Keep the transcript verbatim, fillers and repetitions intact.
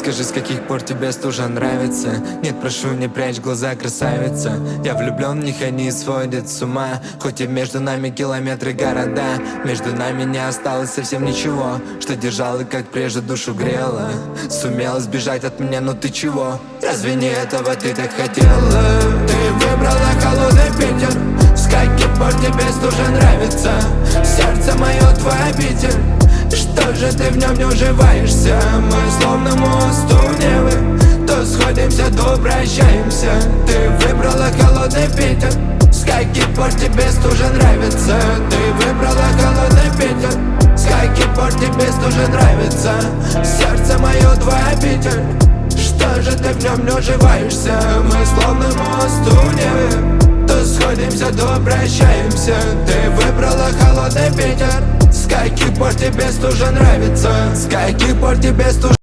Скажи, с каких пор тебе стужа нравится? Нет, прошу, не прячь глаза, красавица. Я влюблен в них, они сводят с ума. Хоть и между нами километры города, между нами не осталось совсем ничего, что держало, как прежде, душу грело. Сумела сбежать от меня, но ты чего? Разве не этого ты так хотела? Ты выбрала холодный Питер. С каких пор тебе стужа нравится? Сердце мое твой обитель. Что же ты в нем не уживаешься? Мы словно мост у Невы. То сходимся, то прощаемся. Ты выбрала холодный Питер. С каких пор тебе стужа нравится? Ты выбрала холодный Питер. С каких пор тебе стужа нравится? Сердце мое твой обитель. Что же ты в нем не уживаешься? Мы словно мост у Невы. То сходимся, то прощаемся. Ты выбрала холодный Питер. С каких пор тебе стужа нравится? С каких пор тебе стужа